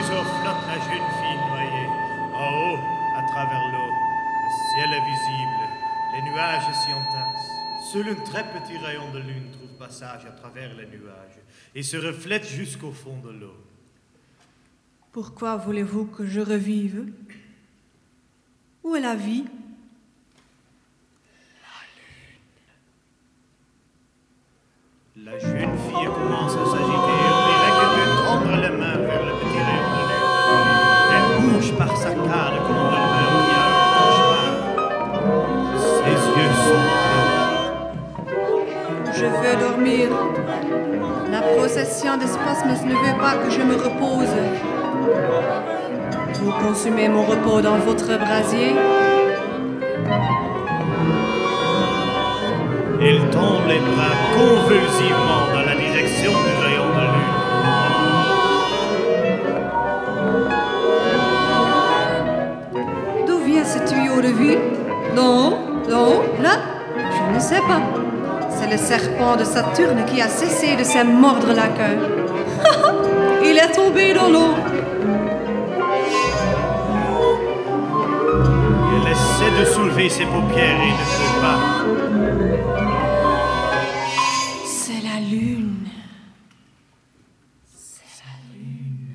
vaisseau flotte la jeune fille noyée. En haut, à travers l'eau, le ciel est visible, les nuages s'y entassent. Seul un très petit rayon de lune trouve passage à travers les nuages et se reflète jusqu'au fond de l'eau. Pourquoi voulez-vous que je revive? Où est la vie? La jeune fille commence à s'agiter. On dirait qu'elle veut tendre les mains vers le petit rayon de lune. Elle bouge par saccades comme un dormeur qui a un cauchemar. Ses yeux sont bleus. Je veux dormir. La procession des spasmes ne veut pas que je me repose. Vous consumez mon repos dans votre brasier? Il tend les bras convulsivement dans la direction du rayon de lune. D'où vient ce tuyau de vie? Non, là? Je ne sais pas. C'est le serpent de Saturne qui a cessé de se mordre la queue. Il est tombé dans l'eau. Elle essaie de soulever ses paupières et ne peut pas. C'est la lune. C'est la lune.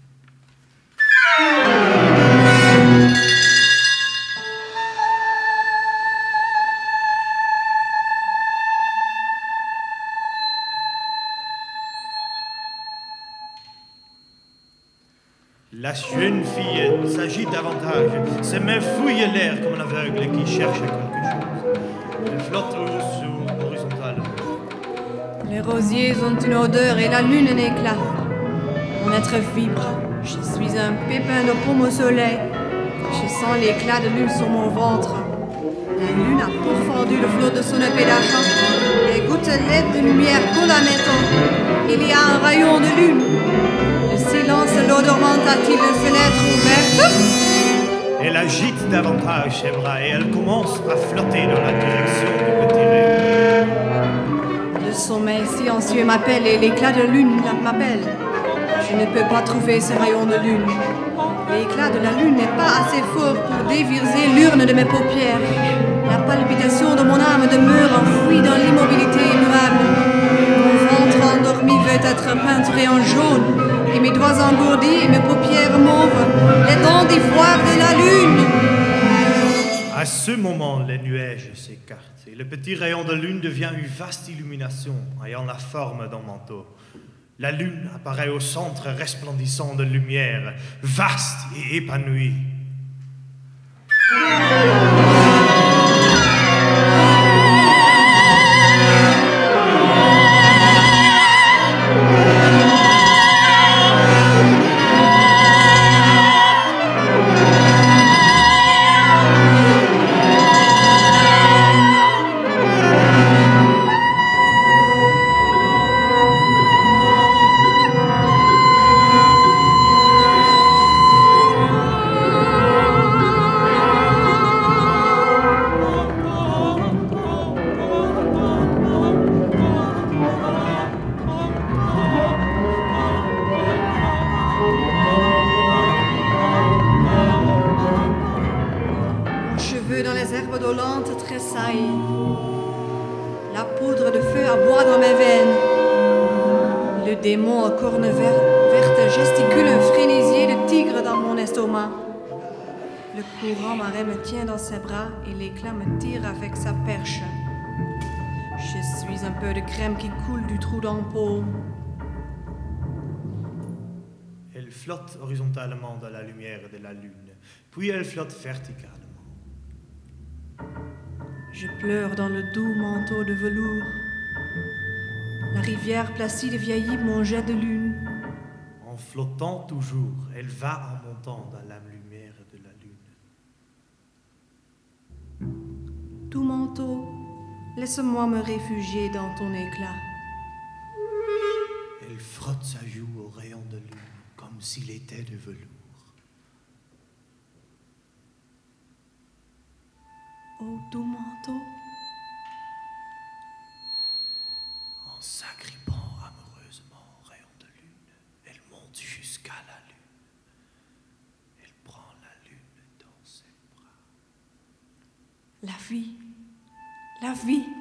La jeune fille s'agite davantage. Ses mains fouillent l'air comme un aveugle qui cherche quelque chose. Elle flotte horizontalement. Les rosiers ont une odeur et la lune un éclat. Mon être vibre. Je suis un pépin de pomme au soleil. Je sens l'éclat de lune sur mon ventre. La lune a pourfendu le flot de son épée d'argent. Les gouttelettes de lumière coulent à mes tempes. Il y a un rayon de lune. Le silence de l'eau dormante a-t-il une fenêtre ouverte? Elle agite davantage ses bras et elle commence à flotter dans la direction du petit rayon. Le sommeil silencieux m'appelle et l'éclat de lune m'appelle. Je ne peux pas trouver ce rayon de lune. L'éclat de la lune n'est pas assez fort pour déviser l'urne de mes paupières. La palpitation de mon âme demeure enfouie dans l'immobilité immuable. Mon ventre endormi veut être peinturé en jaune, et mes doigts engourdis et mes paupières mauves, les dents d'ivoire de la lune. À ce moment, les nuages s'écartent et le petit rayon de lune devient une vaste illumination ayant la forme d'un manteau. La lune apparaît au centre resplendissant de lumière, vaste et épanouie. La poudre de feu aboie dans mes veines. Le démon aux cornes vertes gesticule un frénésier de tigre dans mon estomac. Le courant marin me tient dans ses bras et l'éclat me tire avec sa perche. Je suis un peu de crème qui coule du trou dans le pot. Elle flotte horizontalement dans la lumière de la lune, puis elle flotte verticalement. Je pleure dans le doux manteau de velours. La rivière placide vieillit mon jet de lune. En flottant toujours, elle va en montant dans la lumière de la lune. Doux manteau, laisse-moi me réfugier dans ton éclat. Elle frotte sa joue au rayon de lune, comme s'il était de velours. Oh, doux manteau. En s'agrippant amoureusement au rayon de lune, elle monte jusqu'à la lune. La vie, la vie.